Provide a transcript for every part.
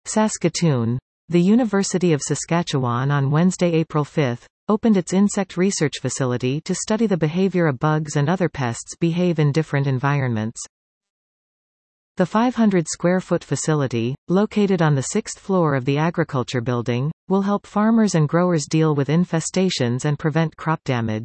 Saskatoon. The University of Saskatchewan on Wednesday, April 5, opened its insect research facility to study the behavior of bugs and other pests behave in different environments. The 500-square-foot facility, located on the 6th floor of the Agriculture Building, will help farmers and growers deal with infestations and prevent crop damage.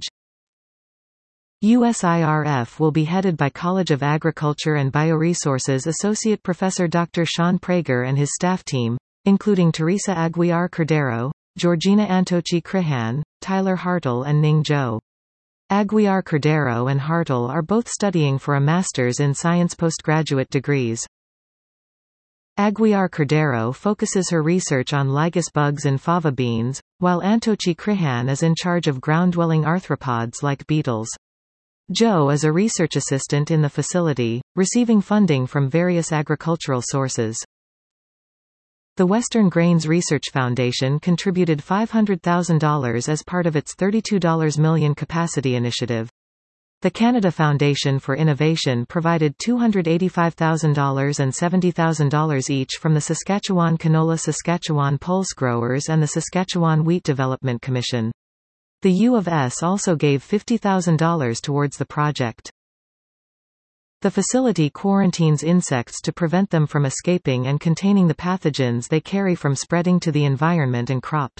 USIRF will be headed by College of Agriculture and Bioresources Associate Professor Dr. Sean Prager and his staff team, including Teresa Aguiar Cordero, Georgina Antochi Crihan, Tyler Hartle and Ning Zhou. Aguiar Cordero and Hartle are both studying for a Master's in Science postgraduate degrees. Aguiar Cordero focuses her research on lygus bugs in fava beans, while Antochi Crihan is in charge of ground-dwelling arthropods like beetles. Zhou is a research assistant in the facility, receiving funding from various agricultural sources. The Western Grains Research Foundation contributed $500,000 as part of its $32 million capacity initiative. The Canada Foundation for Innovation provided $285,000 and $70,000 each from the Saskatchewan Canola Saskatchewan Pulse Growers and the Saskatchewan Wheat Development Commission. The U of S also gave $50,000 towards the project. The facility quarantines insects to prevent them from escaping and containing the pathogens they carry from spreading to the environment and crops.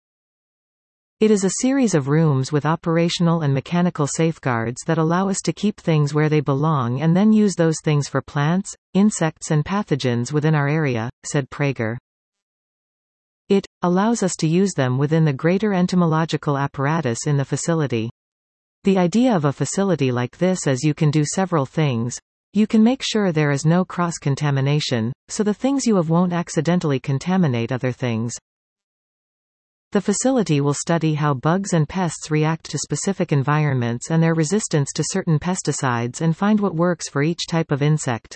It is a series of rooms with operational and mechanical safeguards that allow us to keep things where they belong and then use those things for plants, insects and pathogens within our area, said Prager. It allows us to use them within the greater entomological apparatus in the facility. The idea of a facility like this is you can do several things. You can make sure there is no cross-contamination, so the things you have won't accidentally contaminate other things. The facility will study how bugs and pests react to specific environments and their resistance to certain pesticides and find what works for each type of insect.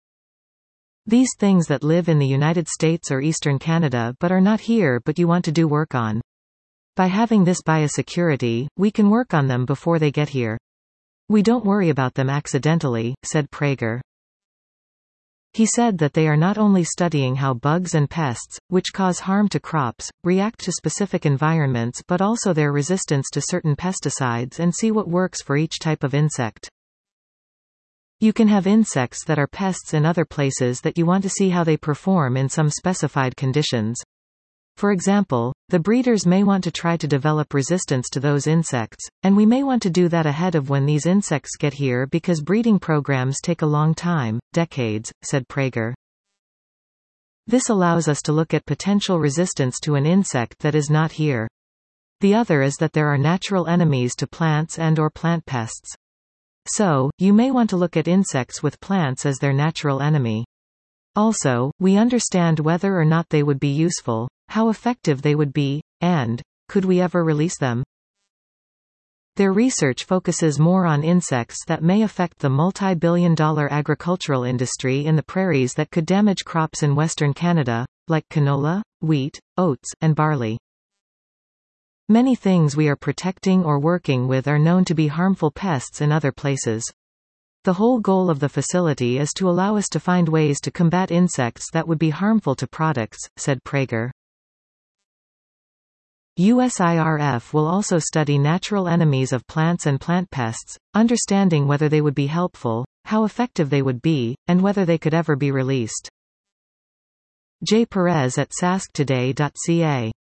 These things that live in the United States or Eastern Canada but are not here but you want to do work on. By having this biosecurity, we can work on them before they get here. We don't worry about them accidentally, said Prager. He said that they are not only studying how bugs and pests, which cause harm to crops, react to specific environments but also their resistance to certain pesticides and see what works for each type of insect. You can have insects that are pests in other places that you want to see how they perform in some specified conditions. For example, the breeders may want to try to develop resistance to those insects, and we may want to do that ahead of when these insects get here because breeding programs take a long time, decades, said Prager. This allows us to look at potential resistance to an insect that is not here. The other is that there are natural enemies to plants and/or plant pests. So, you may want to look at insects with plants as their natural enemy. Also, we understand whether or not they would be useful, how effective they would be, and could we ever release them? Their research focuses more on insects that may affect the multi-billion-dollar agricultural industry in the prairies that could damage crops in Western Canada, like canola, wheat, oats, and barley. Many things we are protecting or working with are known to be harmful pests in other places. The whole goal of the facility is to allow us to find ways to combat insects that would be harmful to products, said Prager. USIRF will also study natural enemies of plants and plant pests, understanding whether they would be helpful, how effective they would be, and whether they could ever be released. J. Perez at sasktoday.ca